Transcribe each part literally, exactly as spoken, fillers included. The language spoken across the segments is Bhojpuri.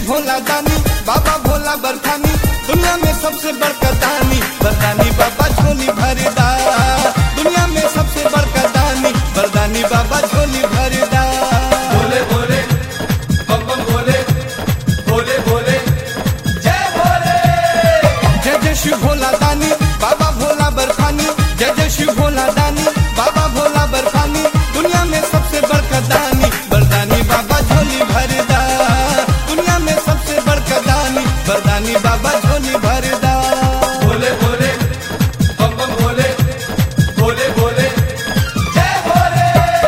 भोला दानी बाबा भोला बरखानी, दुनिया में सबसे बड़का दानी बरदानी बाबा झोली भरदा। दुनिया में सबसे बड़का दानी बरदानी बाबा झोली भरदा। भोले भोले बम बम भोले भोले भोले जय भोले। जय जय शिव भोला दानी बाबा भोला बरखानी, जय जय शिव भोला दानी बाबा भोला बरखानी, दुनिया में सबसे बड़का दानी बरदानी बाबा झोली भरदा। दुनिया में सबसे बड़का दानी बरदानी बाबा झोली भरदा। भोले भोले बम बम भोले भोले भोले जय भोले।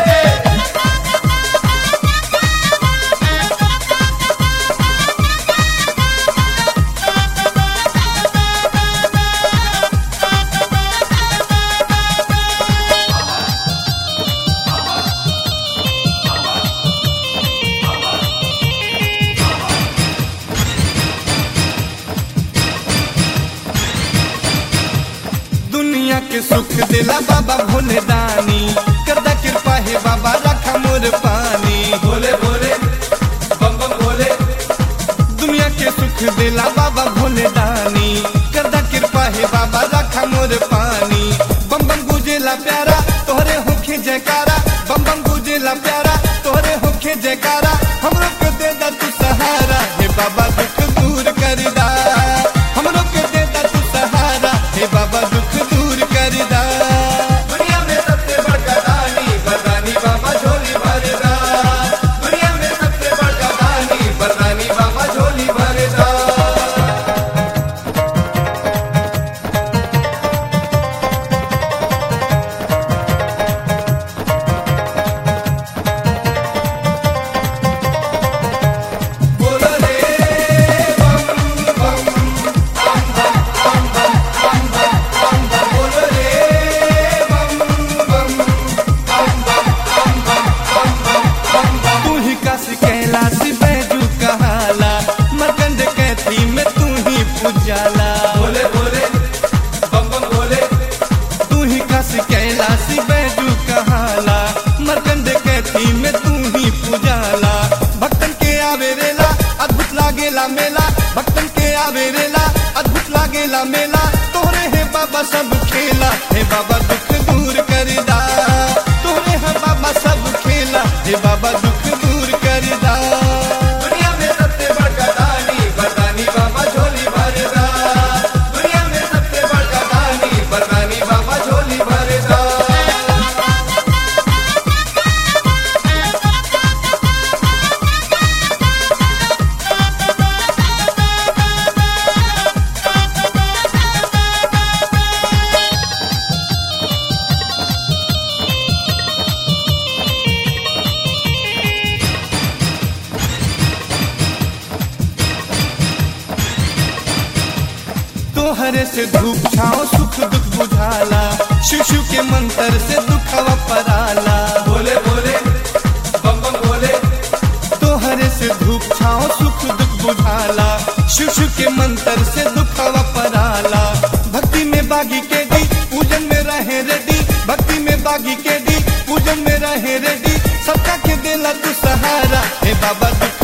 दुनिया के सुख दिला बाबा भोले दानी, करदा कृपा है बाबा रखा मोर पानी। भोले भोले बम बम भोले। दुनिया के सुख दिला बाबा भोले दानी, करदा कृपा है बाबा रखा मोर पानी। बम बम गुजेला प्यारा तोहरे होखे जयकारा, बम बम गुजेला प्यारा तोहरे होखे जयकारा। हमरो के दे दा तू सहारा हे बाबा दुख दूर कर दा। हमरो के दे दा तू सहारा हे बाबा दुख दूर कर दा। दुनिया में सबसे बड़का दानी बरदानी बाबा झोली भरदा। दुनिया में सबसे बड़का दानी बरदानी बाबा झोली भरदा। बोलो रे बम बम बम बम बम बम बम बम बोलो रे बम बम बम बम बम बम बम। तू ही काशी कैलाशी बैजू कहाला, मरकंड कैथी में तू ही पुजाला। भोले भोले बम बम भोले। तू ही काशी कैलाशी बैजू कहाला, मरकंड कैथी में तू ही पुजाला। भक्तन के आवे रेला अद्भुत लागेला मेला, भक्तन के आवे रेला अद्भुत लागेला मेला। तोहरे है बाबा सब खेला हे बाबा दुख दूर कर दा। तोहरे है बाबा सब खेला हे बाबा दुख दूर कर दा। दुनिया में सबसे बड़का दानी बरदानी बाबा झोली भरदा। दुनिया में सबसे बड़का दानी बरदानी बाबा झोली भरदा। तोहरे से धूप छाओ सुख दुख बुझाला, शिव शिव के मंत्र से दुखवा पराला। भोले भोले बम बम भोले। तोहरे से धूप छाओ सुख दुख बुझाला, शिव शिव के मंत्र से दुखवा पराला। भक्ति में बागी के दी पूजन में रहे रेडी, भक्ति में बागी के दी पूजन में रहे रेडी। सबका के देला तू सहारा हे बाबा दुख